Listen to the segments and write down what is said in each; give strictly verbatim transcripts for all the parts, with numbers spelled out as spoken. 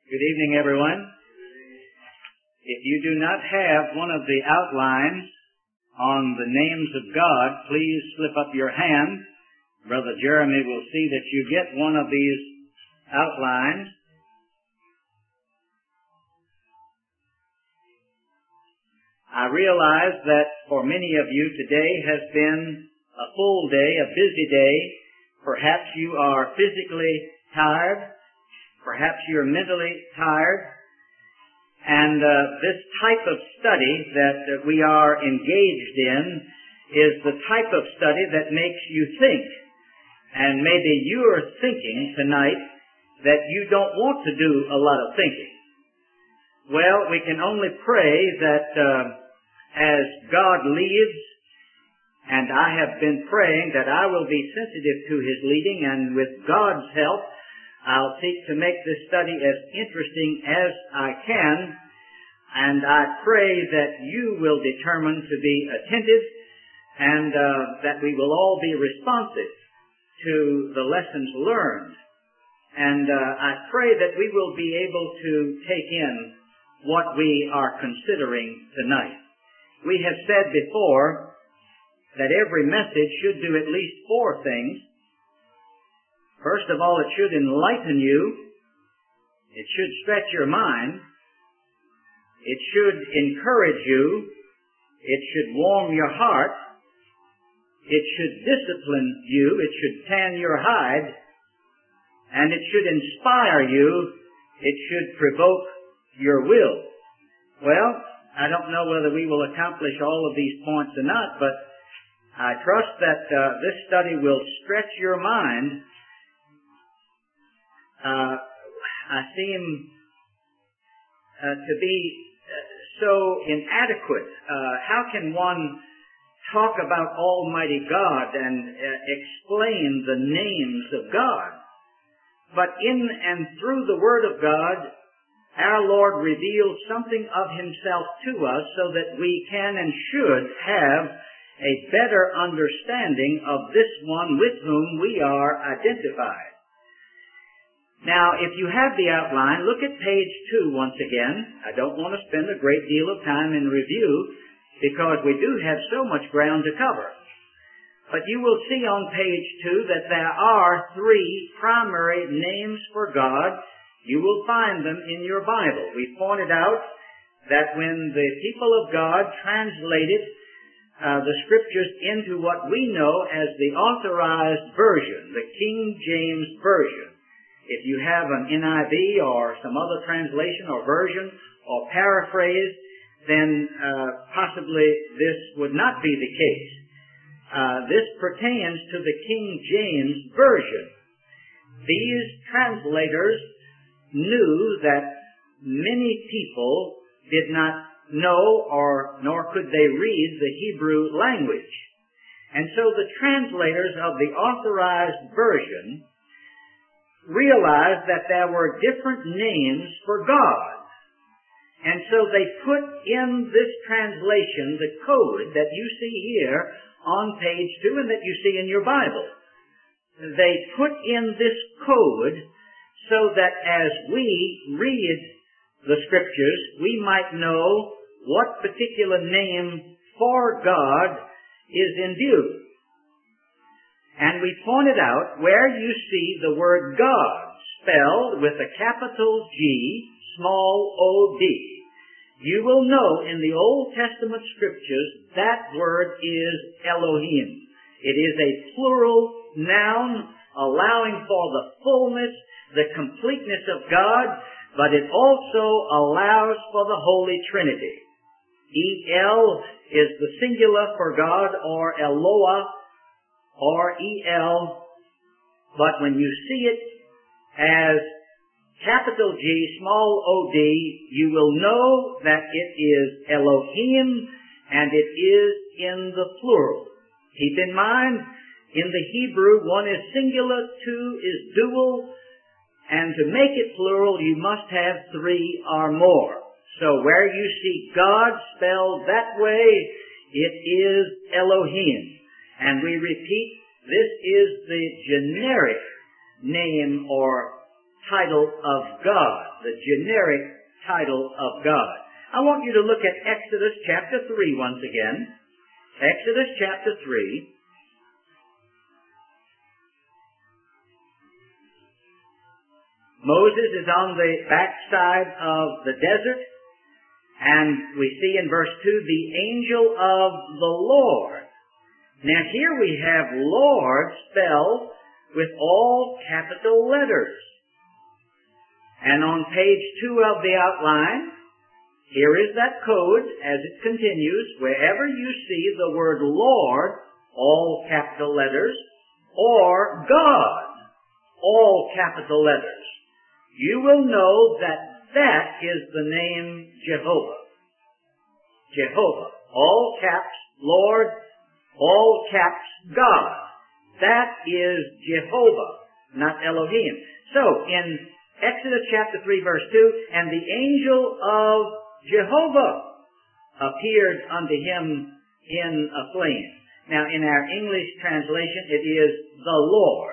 Good evening, everyone. If you do not have one of the outlines on the names of God, please slip up your hand. Brother Jeremy will see that you get one of these outlines. I realize that for many of you today has been a full day, a busy day. Perhaps you are physically tired. Perhaps you're mentally tired. And uh, this type of study that uh, we are engaged in is the type of study that makes you think. And maybe you are thinking tonight that you don't want to do a lot of thinking. Well, we can only pray that uh, as God leads, and I have been praying that I will be sensitive to His leading, and with God's help, I'll seek to make this study as interesting as I can, and I pray that you will determine to be attentive and uh, that we will all be responsive to the lessons learned. And uh, I pray that we will be able to take in what we are considering tonight. We have said before that every message should do at least four things. First of all, it should enlighten you. It should stretch your mind. It should encourage you. It should warm your heart. It should discipline you. It should tan your hide. And it should inspire you. It should provoke your will. Well, I don't know whether we will accomplish all of these points or not, but I trust that uh, this study will stretch your mind. Uh, I seem uh, to be uh, so inadequate. Uh, how can one talk about Almighty God and uh, explain the names of God? But in and through the Word of God, our Lord reveals something of Himself to us so that we can and should have a better understanding of this one with whom we are identified. Now, if you have the outline, look at page two once again. I don't want to spend a great deal of time in review because we do have so much ground to cover. But you will see on page two that there are three primary names for God. You will find them in your Bible. We pointed out that when the people of God translated uh, the Scriptures into what we know as the Authorized Version, the King James Version, if you have an N I V or some other translation or version or paraphrase, then uh, possibly this would not be the case. Uh, this pertains to the King James Version. These translators knew that many people did not know or nor could they read the Hebrew language. And so the translators of the Authorized Version realized that there were different names for God. And so they put in this translation the code that you see here on page two and that you see in your Bible. They put in this code so that as we read the Scriptures, we might know what particular name for God is in view. And we pointed out where you see the word God spelled with a capital G, small o D. You will know in the Old Testament Scriptures that word is Elohim. It is a plural noun allowing for the fullness, the completeness of God, but it also allows for the Holy Trinity. El is the singular for God, or Eloah, or E L, but when you see it as capital G, small o D, you will know that it is Elohim, and it is in the plural. Keep in mind, in the Hebrew, one is singular, two is dual, and to make it plural, you must have three or more. So where you see God spelled that way, it is Elohim. And we repeat, this is the generic name or title of God, the generic title of God. I want you to look at Exodus chapter three once again. Exodus chapter three. Moses is on the backside of the desert, and we see in verse two, the angel of the Lord. Now here we have Lord spelled with all capital letters. And on page two of the outline, here is that code as it continues. Wherever you see the word Lord, all capital letters, or God, all capital letters, you will know that that is the name Jehovah. Jehovah. All caps, Lord, all caps, God. That is Jehovah, not Elohim. So, in Exodus chapter three verse two, and the angel of Jehovah appeared unto him in a flame. Now, in our English translation, it is the Lord.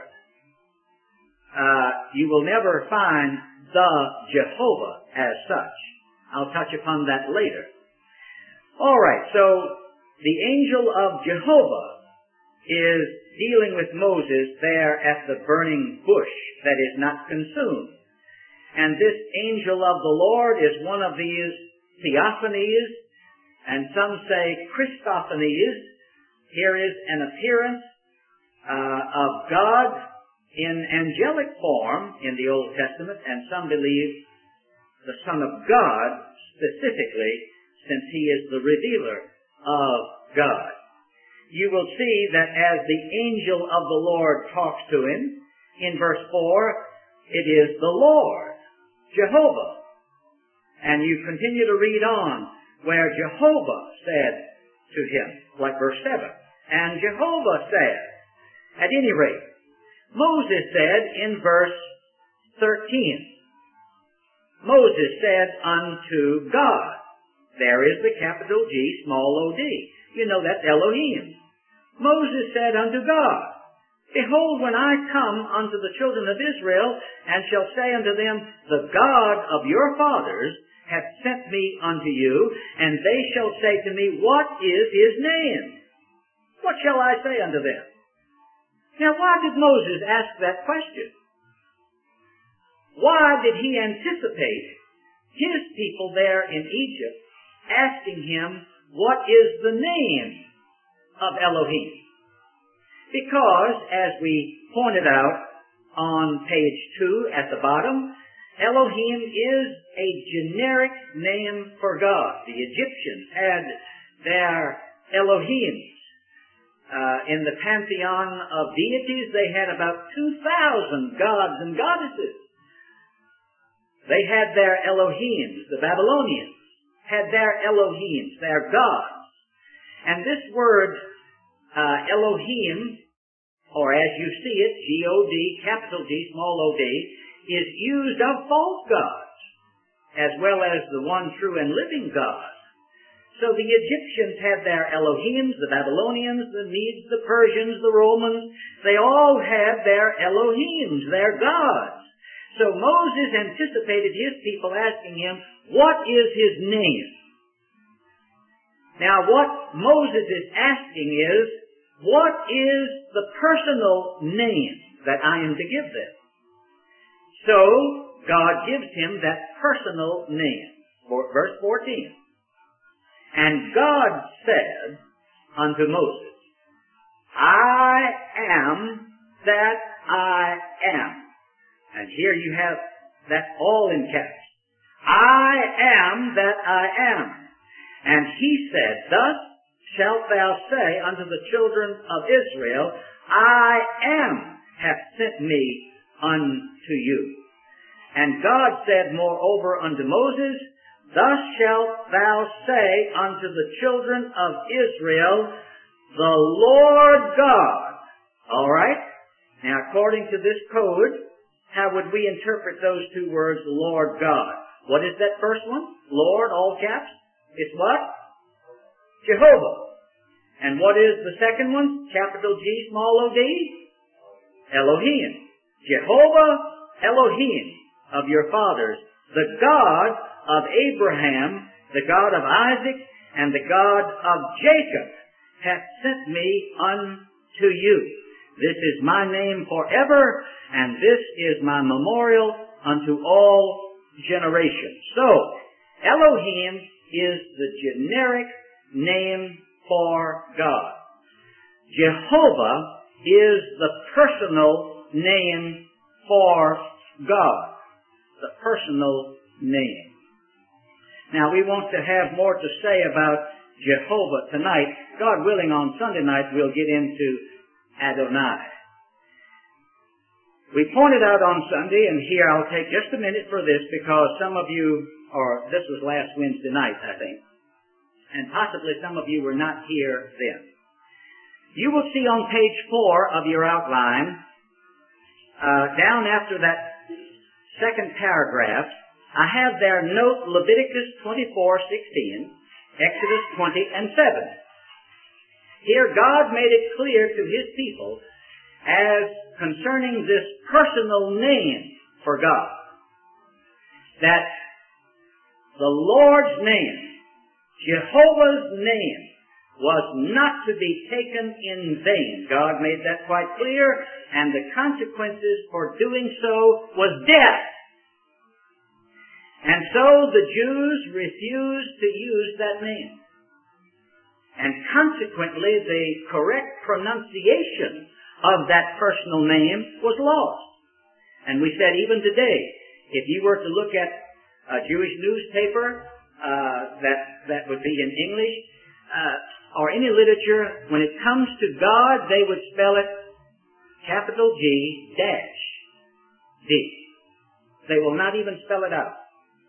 Uh, you will never find the Jehovah as such. I'll touch upon that later. All right, so the angel of Jehovah is dealing with Moses there at the burning bush that is not consumed. And this angel of the Lord is one of these theophanies, and some say Christophanies. Here is an appearance uh, of God in angelic form in the Old Testament, and some believe the Son of God specifically, since he is the revealer of God. You will see that as the angel of the Lord talks to him, in verse four, it is the Lord, Jehovah. And you continue to read on where Jehovah said to him, like verse seven, and Jehovah said. At any rate, Moses said in verse thirteen, Moses said unto God. There is the capital G, small o d. You know that's Elohim. Moses said unto God, Behold, when I come unto the children of Israel, and shall say unto them, The God of your fathers hath sent me unto you, and they shall say to me, What is his name? What shall I say unto them? Now, why did Moses ask that question? Why did he anticipate his people there in Egypt asking him, what is the name of Elohim? Because, as we pointed out on page two at the bottom, Elohim is a generic name for God. The Egyptians had their Elohims. Uh, in the pantheon of deities, they had about two thousand gods and goddesses. They had their Elohims. The Babylonians had their Elohims, their gods. And this word, uh, Elohim, or as you see it, G O D, capital G, small o d, is used of false gods, as well as the one true and living God. So the Egyptians had their Elohims, the Babylonians, the Medes, the Persians, the Romans, they all had their Elohims, their gods. So Moses anticipated his people asking him, what is his name? Now what Moses is asking is, what is the personal name that I am to give them? So God gives him that personal name. Verse fourteen. And God said unto Moses, I am that I am. And here you have that all in caps. I am that I am. And he said, Thus shalt thou say unto the children of Israel, I am hath sent me unto you. And God said moreover unto Moses, Thus shalt thou say unto the children of Israel, the Lord God. All right? Now, according to this code, how would we interpret those two words, Lord God? What is that first one? Lord, all caps. It's what? Jehovah. And what is the second one? Capital G, small o d? Elohim. Jehovah, Elohim. of your fathers. The God of Abraham, the God of Isaac, and the God of Jacob hath sent me unto you. This is my name forever, and this is my memorial unto all generations. So, Elohim is the generic name for God. Jehovah is the personal name for God. The personal name. Now, we want to have more to say about Jehovah tonight. God willing, on Sunday night, we'll get into Adonai. We pointed out on Sunday, and here I'll take just a minute for this because some of you, or this was last Wednesday night, I think, and possibly some of you were not here then. You will see on page four of your outline, uh, down after that second paragraph, I have there note Leviticus twenty-four sixteen, Exodus twenty and seven. Here God made it clear to His people as concerning this personal name for God, that the Lord's name, Jehovah's name, was not to be taken in vain. God made that quite clear, and the consequences for doing so was death. And so the Jews refused to use that name. And consequently, the correct pronunciation of that personal name was lost. And we said even today, if you were to look at a Jewish newspaper, uh, that, that would be in English, uh, or any literature, when it comes to God, they would spell it capital G dash D. They will not even spell it out.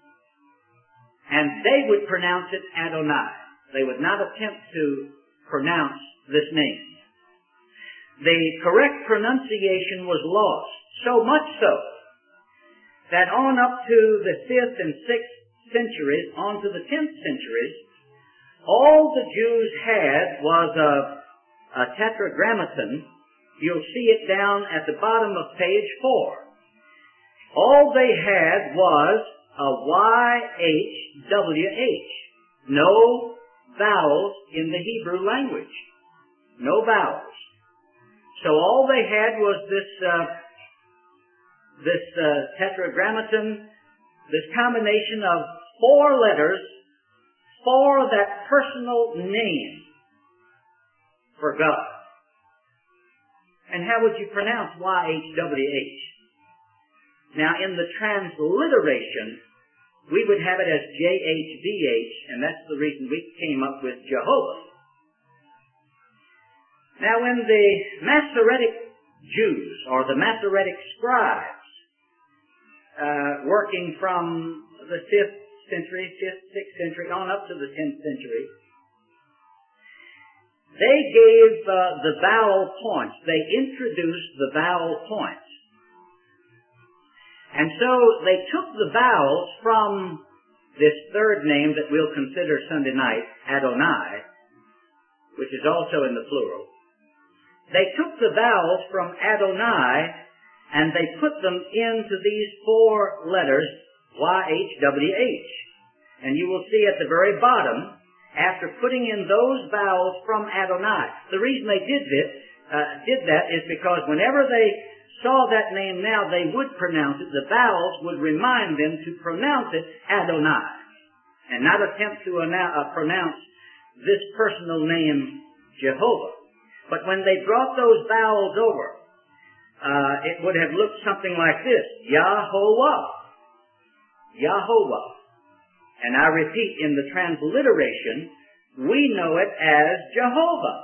And they would pronounce it Adonai. They would not attempt to pronounce this name. The correct pronunciation was lost, so much so that on up to the fifth and sixth centuries, on to the tenth centuries, all the Jews had was a, a tetragrammaton. You'll see it down at the bottom of page four. All they had was a Y H W H. No vowels in the Hebrew language. No vowels. So all they had was this uh, this uh, tetragrammaton, this combination of four letters for that personal name for God. And how would you pronounce Y H W H? Now, in the transliteration, we would have it as J H V H, and that's the reason we came up with Jehovah. Now, when the Masoretic Jews, or the Masoretic scribes, uh, working from the fifth century, fifth, sixth century, on up to the tenth century, they gave uh, the vowel points. They introduced the vowel points. And so they took the vowels from this third name that we'll consider Sunday night, Adonai, which is also in the plural. They took the vowels from Adonai and they put them into these four letters, Y H W H. And you will see at the very bottom, after putting in those vowels from Adonai, the reason they did this, uh, did that is because whenever they saw that name now, they would pronounce it. The vowels would remind them to pronounce it Adonai, and not attempt to uh, pronounce this personal name Jehovah. But when they brought those vowels over, uh, it would have looked something like this: Yahovah, Yahovah. And I repeat, in the transliteration, we know it as Jehovah.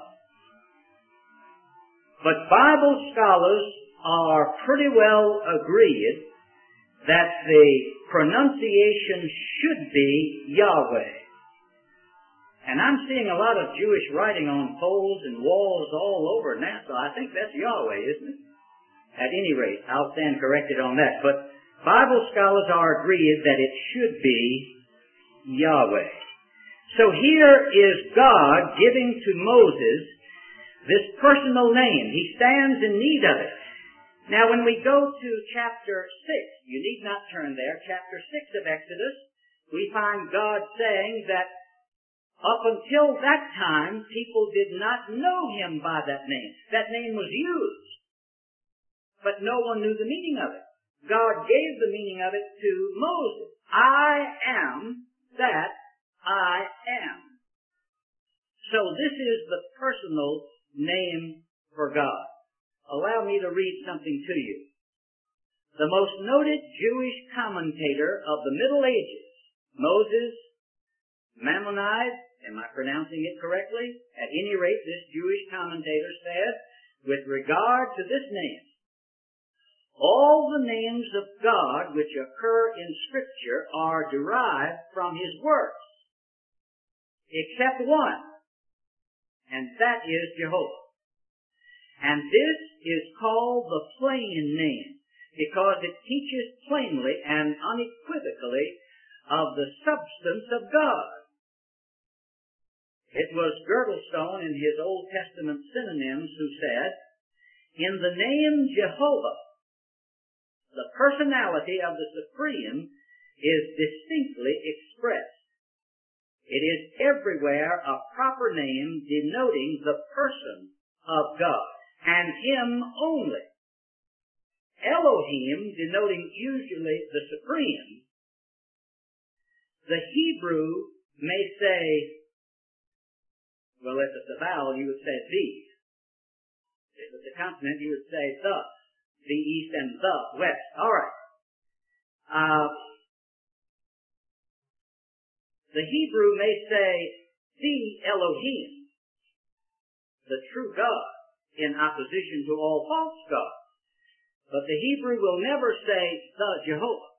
But Bible scholars are pretty well agreed that the pronunciation should be Yahweh. And I'm seeing a lot of Jewish writing on poles and walls all over now, so I think that's Yahweh, isn't it? At any rate, I'll stand corrected on that. But Bible scholars are agreed that it should be Yahweh. So here is God giving to Moses this personal name. He stands in need of it. Now when we go to chapter six, you need not turn there, chapter six of Exodus, we find God saying that up until that time, people did not know Him by that name. That name was used, but no one knew the meaning of it. God gave the meaning of it to Moses. I am that I am. So this is the personal name for God. Allow me to read something to you. The most noted Jewish commentator of the Middle Ages, Moses Maimonides, am I pronouncing it correctly? At any rate, this Jewish commentator said, with regard to this name, all the names of God which occur in Scripture are derived from His works, except one, and that is Jehovah. And this is called the plain name, because it teaches plainly and unequivocally of the substance of God. It was Girdlestone in his Old Testament synonyms who said, in the name Jehovah, the personality of the Supreme is distinctly expressed. It is everywhere a proper name denoting the person of God, and Him only. Elohim denoting usually the Supreme. The Hebrew may say, well, if it's a vowel, you would say the. If it's a consonant, you would say the. The east and the west. All right. Uh, the Hebrew may say the Elohim, the true God, in opposition to all false gods. But the Hebrew will never say the Jehovah.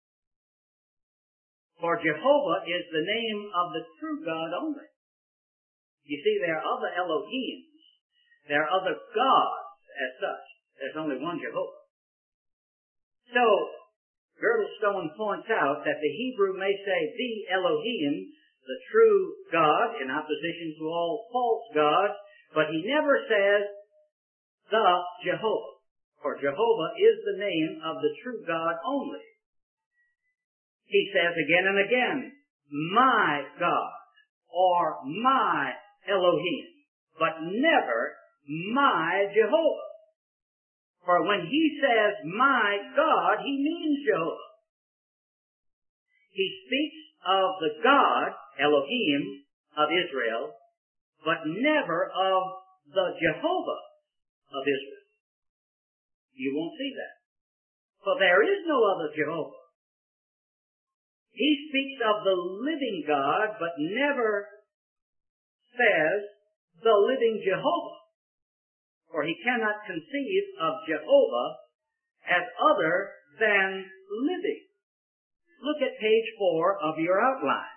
For Jehovah is the name of the true God only. You see, there are other Elohims. There are other gods as such. There's only one Jehovah. So, Girdlestone points out that the Hebrew may say the Elohim, the true God, in opposition to all false gods, but he never says the Jehovah. For Jehovah is the name of the true God only. He says again and again, my God, or my Elohim, but never my Jehovah. For when he says my God, he means Jehovah. He speaks of the God, Elohim, of Israel, but never of the Jehovah of Israel. You won't see that. For there is no other Jehovah. He speaks of the living God, but never says the living Jehovah. For he cannot conceive of Jehovah as other than living. Look at page four of your outline.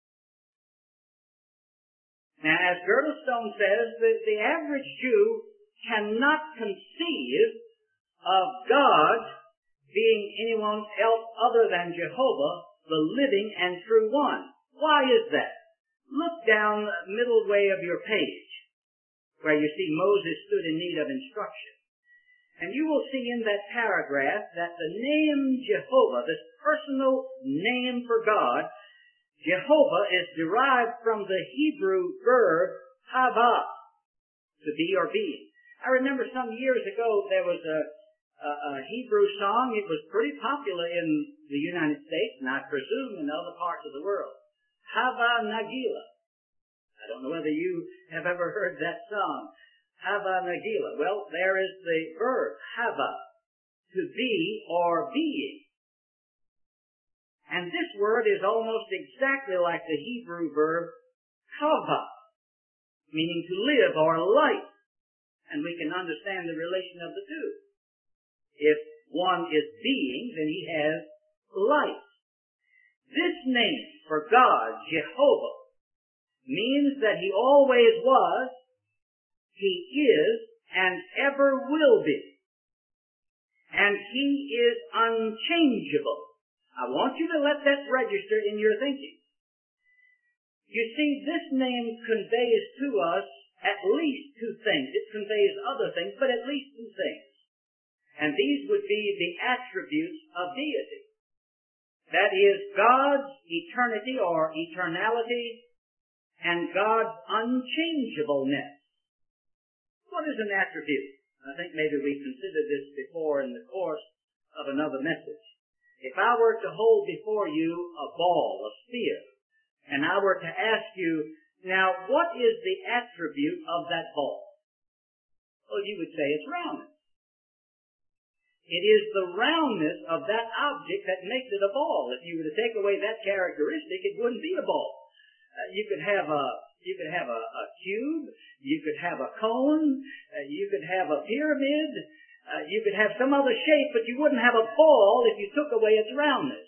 Now, as Girdlestone says, the, the average Jew cannot conceive of God being anyone else other than Jehovah, the living and true one. Why is that? Look down the middle way of your page, where you see Moses stood in need of instruction. And you will see in that paragraph that the name Jehovah, this personal name for God, Jehovah, is derived from the Hebrew verb hava, to be or being. I remember some years ago there was a, a, a Hebrew song. It was pretty popular in the United States, and I presume in other parts of the world. Hava Nagila. I don't know whether you have ever heard that song. Hava Nagila. Well, there is the verb, hava, to be or being. And this word is almost exactly like the Hebrew verb kava, meaning to live or life. And we can understand the relation of the two. If one is being, then he has life. This name for God, Jehovah, means that he always was, he is, and ever will be. And he is unchangeable. I want you to let that register in your thinking. You see, this name conveys to us at least two things. It conveys other things, but at least two things. And these would be the attributes of deity. That is, God's eternity or eternality and God's unchangeableness. What is an attribute? I think maybe we considered this before in the course of another message. If I were to hold before you a ball, a sphere, and I were to ask you, now, what is the attribute of that ball? Well, you would say it's roundness. It is the roundness of that object that makes it a ball. If you were to take away that characteristic, it wouldn't be a ball. Uh, you could have a you could have a, a cube, you could have a cone, uh, you could have a pyramid, uh, you could have some other shape, but you wouldn't have a ball if you took away its roundness.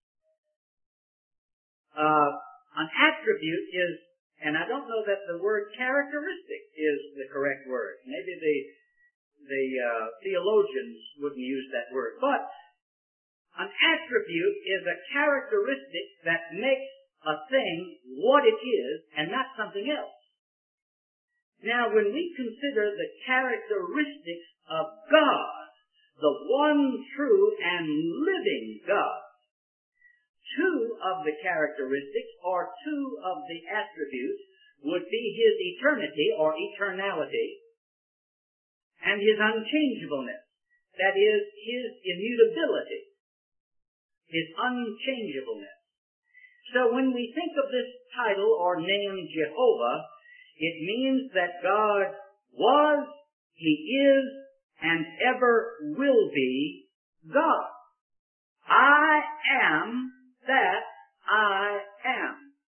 Uh, an attribute is, and I don't know that the word characteristic is the correct word. Maybe the the uh, theologians wouldn't use that word, but an attribute is a characteristic that makes a thing what it is and not something else. Now, when we consider the characteristics of God, the one true and living God, two of the characteristics or two of the attributes would be his eternity or eternality and his unchangeableness. That is, his immutability, his unchangeableness. So when we think of this title or name Jehovah, it means that God was, he is, and ever will be God. I am that I am.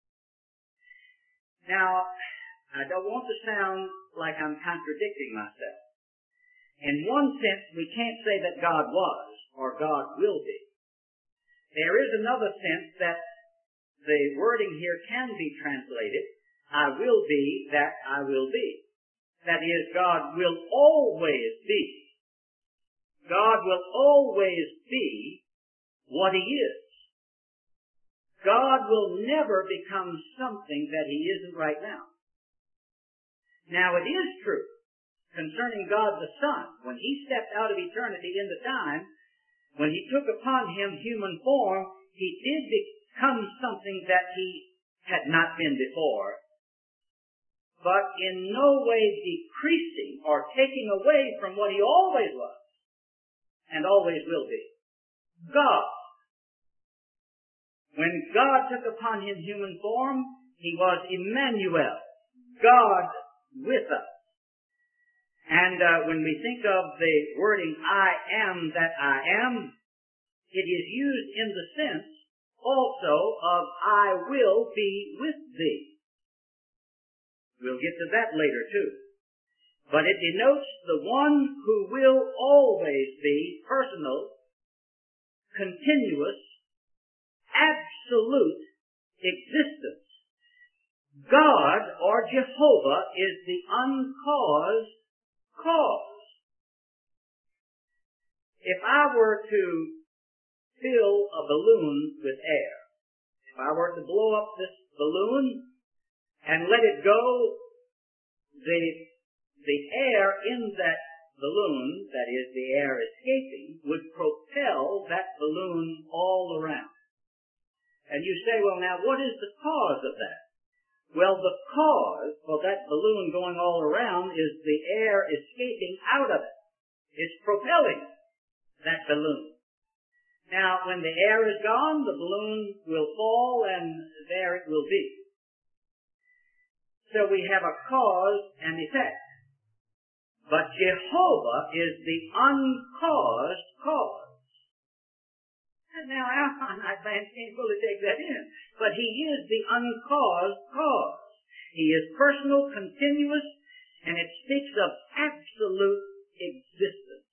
Now, I don't want to sound like I'm contradicting myself. In one sense, we can't say that God was or God will be. There is another sense that the wording here can be translated, I will be that I will be. That is, God will always be. God will always be what he is. God will never become something that he isn't right now. Now, it is true concerning God the Son, when he stepped out of eternity into time, when he took upon him human form, he did become something that he had not been before, but in no way decreasing or taking away from what he always was and always will be. God. When God took upon him human form, he was Emmanuel, God with us. And uh, when we think of the wording, I am that I am, it is used in the sense also of I will be with thee. We'll get to that later too. But it denotes the one who will always be personal, continuous, absolute existence. God, or Jehovah, is the uncaused cause. If I were to fill a balloon with air, if I were to blow up this balloon and let it go, the, the air in that balloon, that is, the air escaping, would propel that balloon all around. And you say, well, now, what is the cause of that? Well, the cause for that balloon going all around is the air escaping out of it. It's propelling that balloon. Now, when the air is gone, the balloon will fall, and there it will be. So we have a cause and effect. But Jehovah is the uncaused cause. And now, our minds can't fully take that in. But he is the uncaused cause. He is personal, continuous, and it speaks of absolute existence.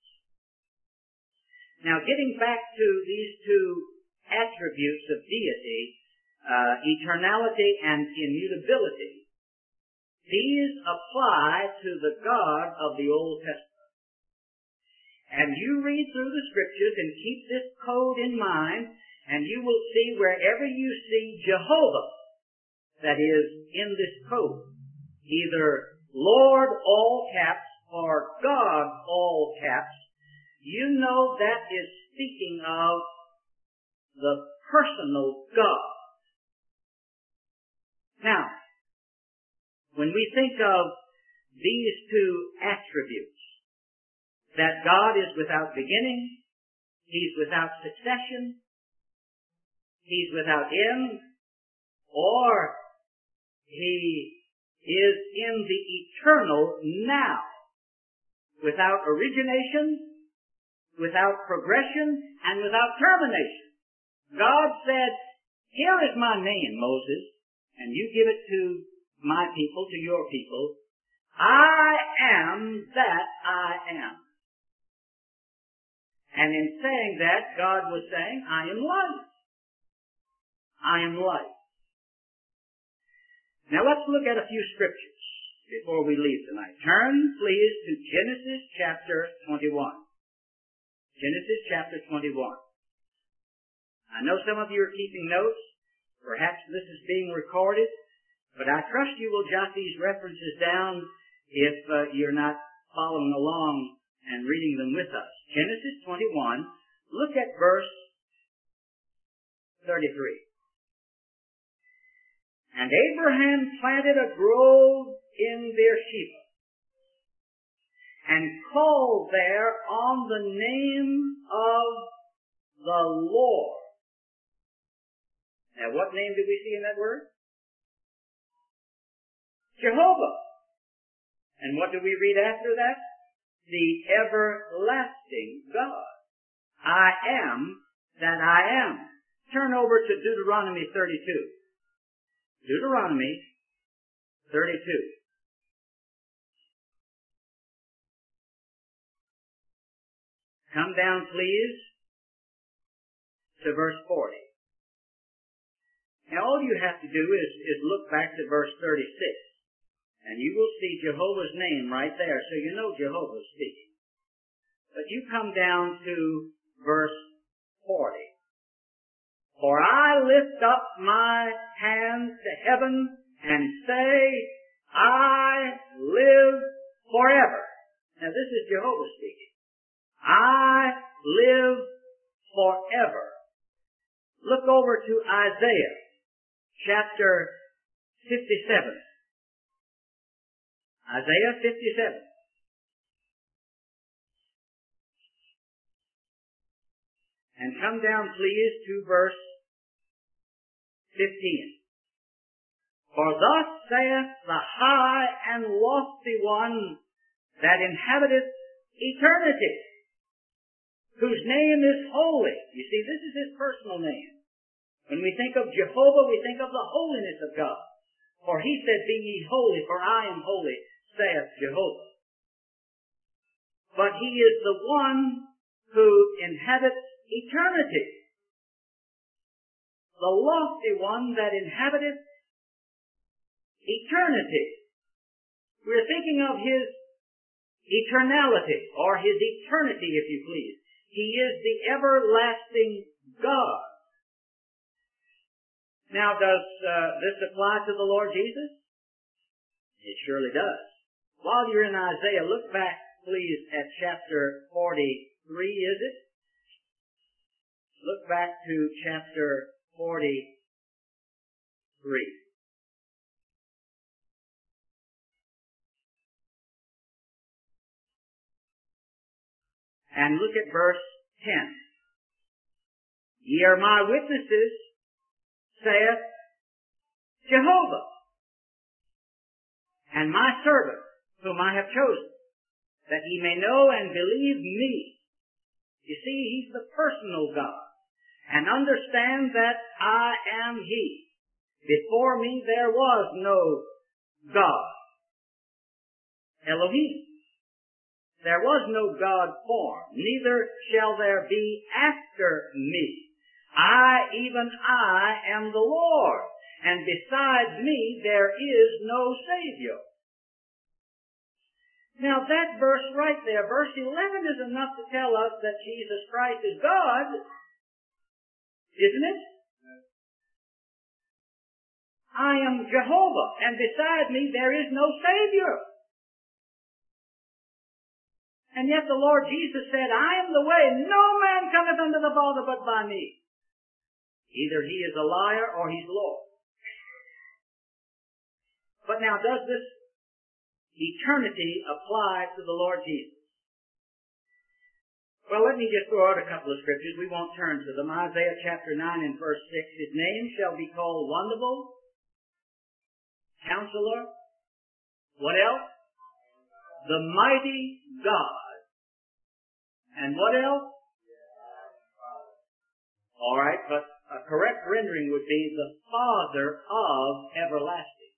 Now, getting back to these two attributes of deity, uh, eternality and immutability, these apply to the God of the Old Testament. And you read through the Scriptures and keep this code in mind, and you will see wherever you see Jehovah, that is, in this code, either Lord, all caps, or God, all caps, you know that is speaking of the personal God. Now, when we think of these two attributes, that God is without beginning, He's without succession, He's without end, or He is in the eternal now, without origination, without progression, and without termination. God said, here is my name, Moses, and you give it to my people, to your people. I am that I am. And in saying that, God was saying, I am light. I am light. Now let's look at a few scriptures before we leave tonight. Turn, please, to Genesis chapter twenty-one. Genesis chapter twenty-one. I know some of you are keeping notes. Perhaps this is being recorded. But I trust you will jot these references down if uh, you're not following along and reading them with us. Genesis twenty-one, look at verse thirty-three. And Abraham planted a grove in Beersheba, and called there on the name of the Lord. Now, what name do we see in that word? Jehovah. And what do we read after that? The everlasting God. I am that I am. Turn over to Deuteronomy thirty-two. Deuteronomy thirty-two. Come down, please, to verse forty. Now, all you have to do is, is look back to verse thirty-six, and you will see Jehovah's name right there, so you know Jehovah's speaking. But you come down to verse forty. For I lift up my hands to heaven and say, I live forever. Now, this is Jehovah speaking. I live forever. Look over to Isaiah chapter fifty-seven. Isaiah fifty-seven. And come down, please, to verse fifteen. For thus saith the high and lofty one that inhabiteth eternity, whose name is holy. You see, this is His personal name. When we think of Jehovah, we think of the holiness of God. For He said, be ye holy, for I am holy, saith Jehovah. But He is the one who inhabits eternity. The lofty one that inhabiteth eternity. We're thinking of His eternality, or His eternity, if you please. He is the everlasting God. Now, does uh, this apply to the Lord Jesus? It surely does. While you're in Isaiah, look back, please, at chapter forty-three, is it? Look back to chapter forty-three. And look at verse ten. Ye are my witnesses, saith Jehovah, and my servant, whom I have chosen, that ye may know and believe me. You see, He's the personal God. And understand that I am He. Before me there was no God. Elohim. There was no God formed, neither shall there be after me. I, even I, am the Lord, and besides me there is no Savior. Now that verse right there, verse eleven, is enough to tell us that Jesus Christ is God, isn't it? I am Jehovah, and beside me there is no Savior. And yet the Lord Jesus said, I am the way. No man cometh unto the Father but by me. Either he is a liar or he's Lord. But now, does this eternity apply to the Lord Jesus? Well, let me just throw out a couple of scriptures. We won't turn to them. Isaiah chapter nine and verse six. His name shall be called Wonderful, Counselor. What else? The Mighty God. And what else? All right, but a correct rendering would be the Father of everlasting.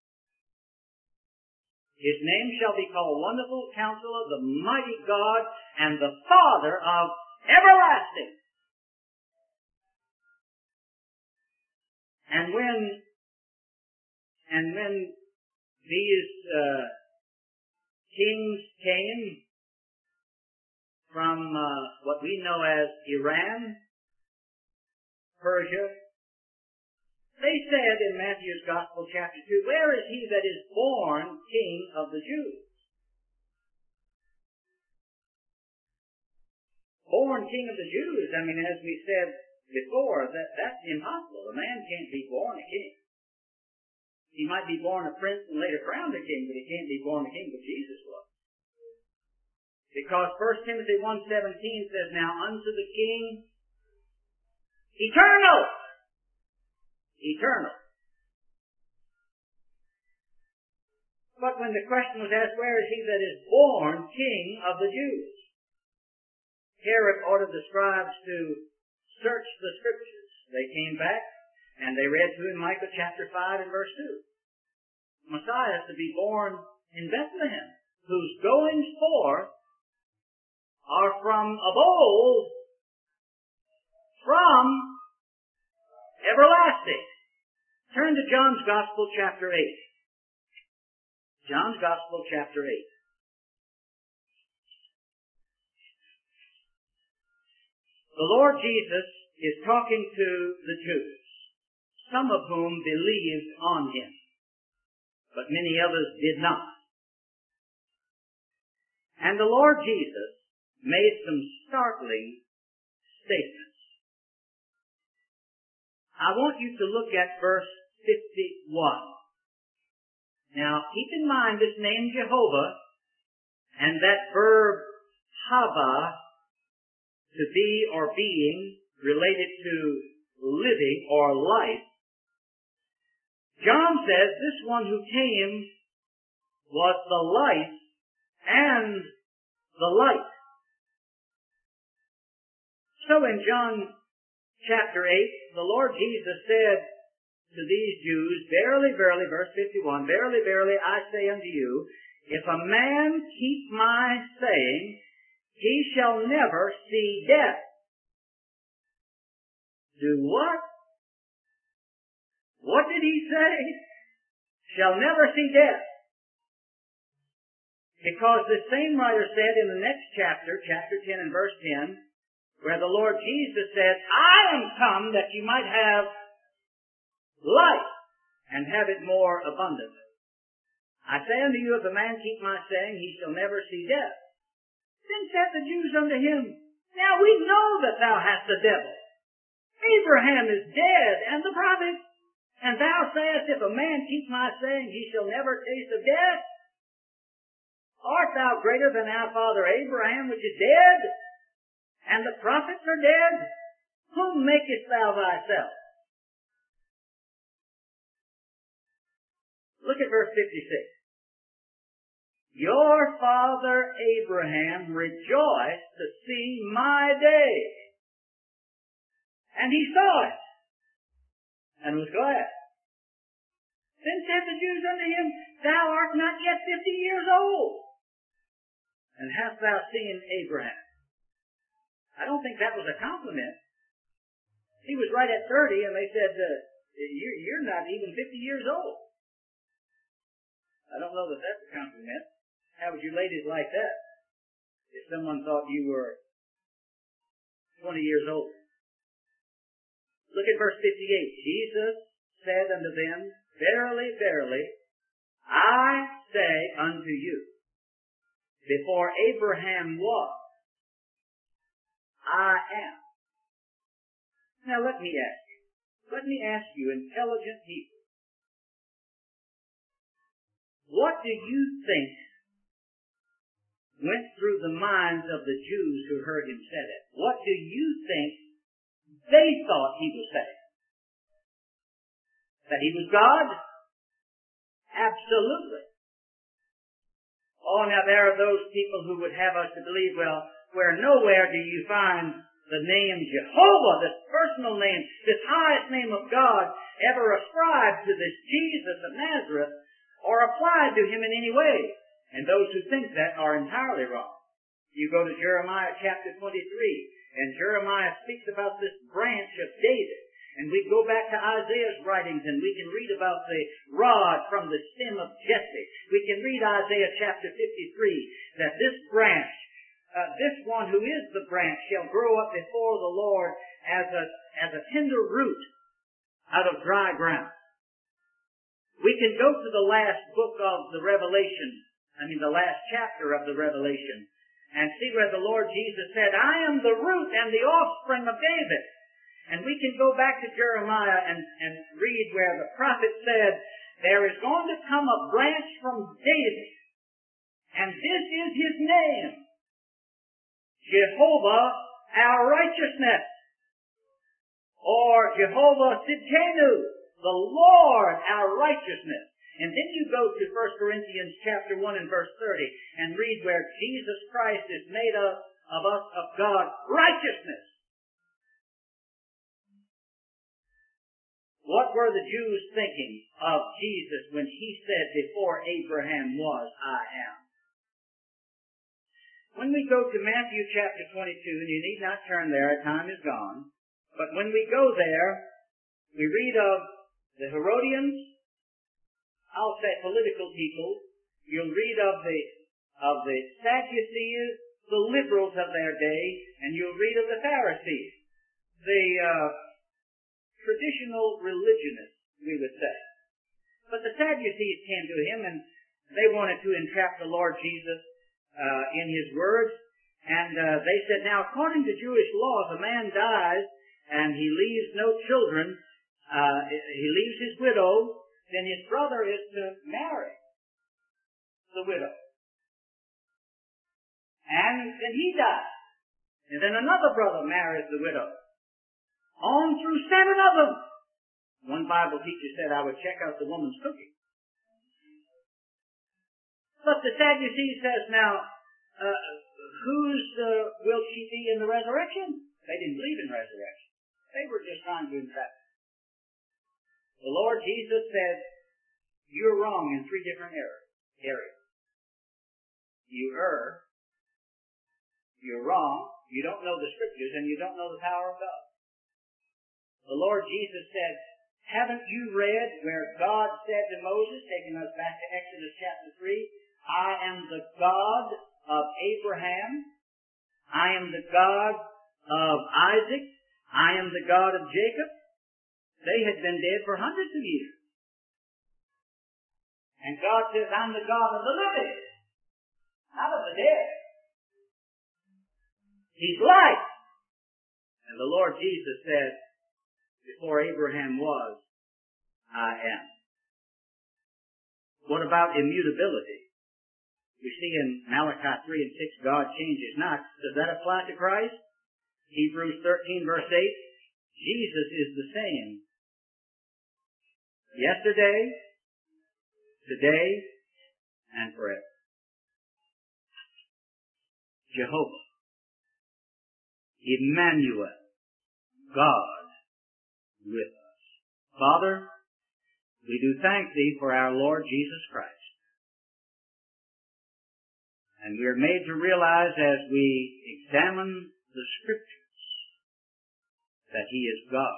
His name shall be called Wonderful, Counselor, the Mighty God, and the Father of everlasting. And when, and when these uh, kings came from uh, what we know as Iran, Persia, they said in Matthew's Gospel, chapter two, where is he that is born King of the Jews? Born King of the Jews, I mean, as we said before, that that's impossible. A man can't be born a king. He might be born a prince and later crowned a king, but he can't be born a king, but Jesus was. Because First Timothy one seventeen says, now unto the King, eternal, eternal. But when the question was asked, where is he that is born King of the Jews? Herod ordered the scribes to search the scriptures. They came back and they read to him Micah chapter five and verse two. Messiah is to be born in Bethlehem, whose goings forth are from of old, from everlasting. Turn to John's Gospel chapter eight. John's Gospel chapter eight. The Lord Jesus is talking to the Jews, some of whom believed on him, but many others did not. And the Lord Jesus made some startling statements. I want you to look at verse fifty-one. Now, keep in mind this name Jehovah and that verb hava, to be or being, related to living or life. John says this one who came was the life and the light. So in John chapter eight, the Lord Jesus said to these Jews, verily, verily, verse fifty-one, verily, verily, I say unto you, if a man keep my saying, he shall never see death. Do what? What did he say? Shall never see death. Because the same writer said in the next chapter, chapter ten and verse ten, where the Lord Jesus said, I am come that you might have life and have it more abundantly. I say unto you, if a man keep my saying, he shall never see death. Then said the Jews unto him, now we know that thou hast the devil. Abraham is dead, and the prophets, and thou sayest, if a man keep my saying, he shall never taste of death. Art thou greater than our father Abraham, which is dead? And the prophets are dead? Whom makest thou thyself? Look at verse fifty-six. Your father Abraham rejoiced to see my day. And he saw it, and was glad. Then said the Jews unto him, thou art not yet fifty years old, and hast thou seen Abraham? I don't think that was a compliment. He was right at thirty, and they said, uh, you're, you're not even fifty years old. I don't know that that's a compliment. How would you ladies like that if someone thought you were twenty years old? Look at verse fifty-eight. Jesus said unto them, verily, verily, I say unto you, before Abraham was, I am. Now let me ask you, let me ask you intelligent people, what do you think went through the minds of the Jews who heard him say it? What do you think they thought he was saying? That he was God? Absolutely. Oh, now there are those people who would have us to believe, well, where nowhere do you find the name Jehovah, this personal name, this highest name of God, ever ascribed to this Jesus of Nazareth, or applied to him in any way. And those who think that are entirely wrong. You go to Jeremiah chapter twenty-three, and Jeremiah speaks about this branch of David. And we go back to Isaiah's writings, and we can read about the rod from the stem of Jesse. We can read Isaiah chapter fifty-three, that this branch, uh, this one who is the branch, shall grow up before the Lord as a, as a tender root out of dry ground. We can go to the last book of the Revelation, I mean the last chapter of the Revelation, and see where the Lord Jesus said, I am the root and the offspring of David. And we can go back to Jeremiah and, and read where the prophet said, there is going to come a branch from David, and this is his name, Jehovah our righteousness, or Jehovah Sidkenu, the Lord our righteousness. And then you go to First Corinthians chapter one and verse thirty and read where Jesus Christ is made up of us of God righteousness. What were the Jews thinking of Jesus when he said, before Abraham was, I am? When we go to Matthew chapter twenty-two, and you need not turn there, time is gone, but when we go there, we read of the Herodians, I'll say political people. You'll read of the of the Sadducees, the liberals of their day, and you'll read of the Pharisees, the uh, traditional religionists, we would say. But the Sadducees came to him, and they wanted to entrap the Lord Jesus uh, in his words. And uh, they said, now, according to Jewish law, if a man dies and he leaves no children, uh, he leaves his widow, then his brother is to marry the widow. And then he dies. And then another brother marries the widow. On through seven of them. One Bible teacher said, I would check out the woman's cooking. But the Sadducee says, now, uh, whose uh, will she be in the resurrection? They didn't believe in resurrection. They were just trying to entrap. The Lord Jesus said, you're wrong in three different areas. You err, you're wrong, you don't know the Scriptures, and you don't know the power of God. The Lord Jesus said, haven't you read where God said to Moses, taking us back to Exodus chapter three, I am the God of Abraham, I am the God of Isaac, I am the God of Jacob. They had been dead for hundreds of years. And God says, I'm the God of the living, not of the dead. He's life. And the Lord Jesus said, before Abraham was, I am. What about immutability? We see in Malachi three and six, God changes not. Does that apply to Christ? Hebrews thirteen verse eight, Jesus is the same. Yesterday, today, and forever. Jehovah, Emmanuel, God with us. Father, we do thank Thee for our Lord Jesus Christ. And we are made to realize as we examine the Scriptures that He is God.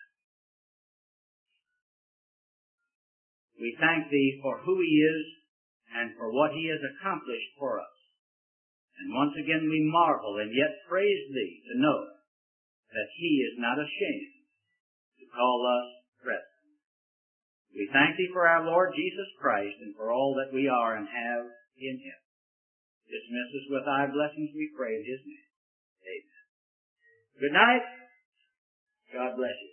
We thank Thee for who He is and for what He has accomplished for us. And once again we marvel and yet praise Thee to know that He is not ashamed to call us brethren. We thank Thee for our Lord Jesus Christ and for all that we are and have in Him. Dismiss us with thy blessings, we pray in his name. Amen. Good night. God bless you.